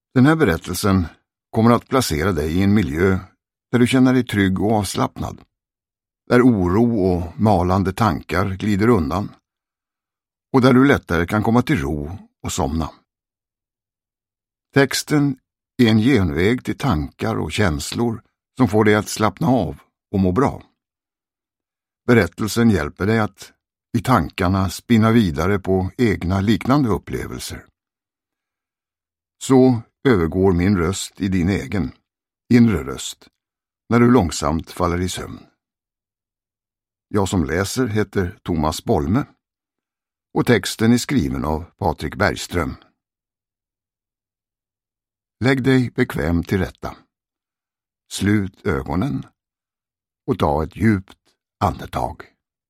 Den här berättelsen kommer att placera dig i en miljö där du känner dig trygg och avslappnad. Där oro och malande tankar glider undan. Och där du lättare kan komma till ro och somna. Texten är en genväg till tankar och känslor som får dig att slappna av och må bra. Berättelsen hjälper dig att i tankarna spinna vidare på egna liknande upplevelser. Så övergår min röst i din egen, inre röst, när du långsamt faller i sömn. Jag som läser heter Thomas Bolme och texten är skriven av Patrik Bergström. Lägg dig bekvämt till rätta. Slut ögonen och ta ett djupt andetag.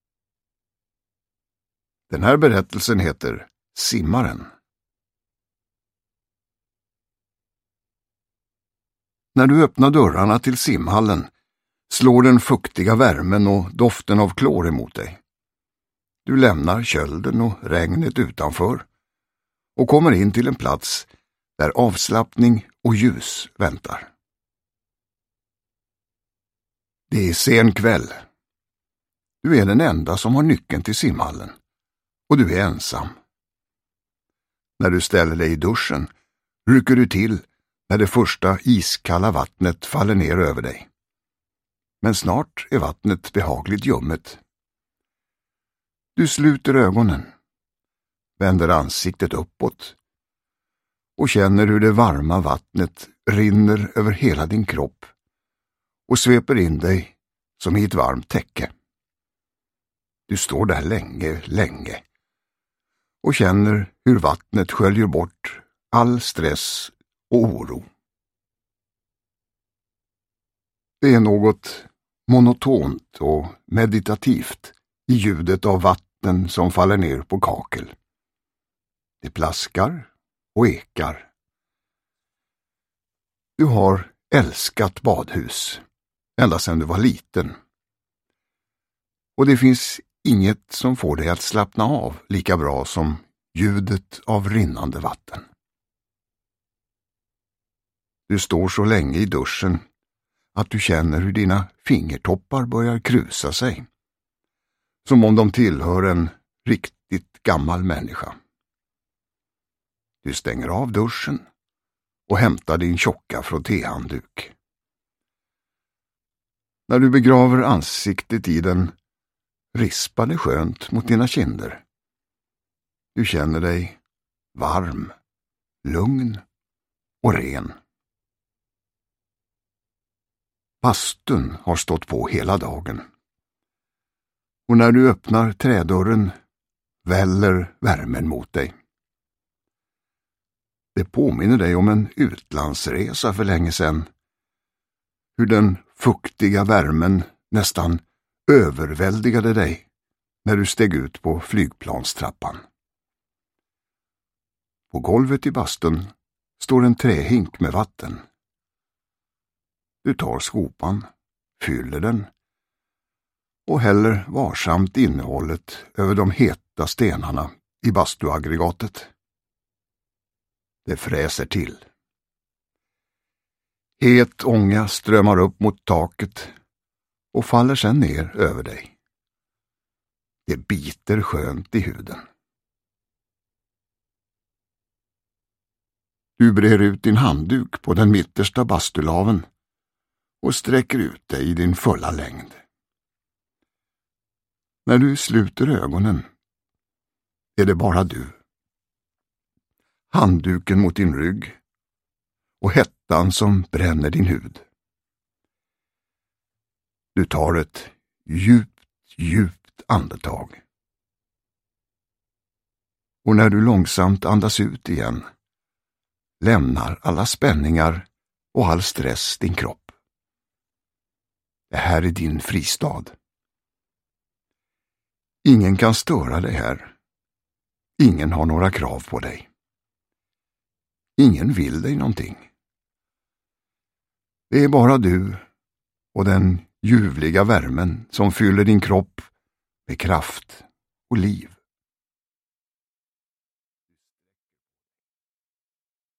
Den här berättelsen heter Simmaren. När du öppnar dörrarna till simhallen slår den fuktiga värmen och doften av klor emot dig. Du lämnar kölden och regnet utanför och kommer in till en plats där avslappning och ljus väntar. Det är sen kväll. Du är den enda som har nyckeln till simhallen och du är ensam. När du ställer dig i duschen rycker du till när det första iskalla vattnet faller ner över dig. Men snart är vattnet behagligt ljummet. Du sluter ögonen, vänder ansiktet uppåt och känner hur det varma vattnet rinner över hela din kropp och sveper in dig som i ett varmt täcke. Du står där länge och känner hur vattnet sköljer bort all stress och oro. Det är något monotont och meditativt i ljudet av vatten som faller ner på kakel. Det plaskar och ekar. Du har älskat badhus ända sedan du var liten. Och det finns inget som får dig att slappna av lika bra som ljudet av rinnande vatten. Du står så länge i duschen att du känner hur dina fingertoppar börjar krusa sig. Som om de tillhör en riktigt gammal människa. Du stänger av duschen och hämtar din tjocka frottéhandduk. När du begraver ansiktet i den rispar det skönt mot dina kinder. Du känner dig varm, lugn och ren. Bastun har stått på hela dagen. Och när du öppnar trädörren väller värmen mot dig. Det påminner dig om en utlandsresa för länge sedan. Hur den fuktiga värmen nästan överväldigade dig när du steg ut på flygplanstrappan. På golvet i bastun står en trähink med vatten. Du tar skopan, fyller den och häller varsamt innehållet över de heta stenarna i bastuaggregatet. Det fräser till. Het ånga strömmar upp mot taket och faller sedan ner över dig. Det biter skönt i huden. Du brer ut din handduk på den mittersta bastulaven och sträcker ut dig i din fulla längd. När du sluter ögonen är det bara du. Handduken mot din rygg och hettan som bränner din hud. Du tar ett djupt andetag. Och när du långsamt andas ut igen lämnar alla spänningar och all stress din kropp. Det här är din fristad. Ingen kan störa dig här. Ingen har några krav på dig. Ingen vill dig någonting. Det är bara du och den ljuvliga värmen som fyller din kropp med kraft och liv.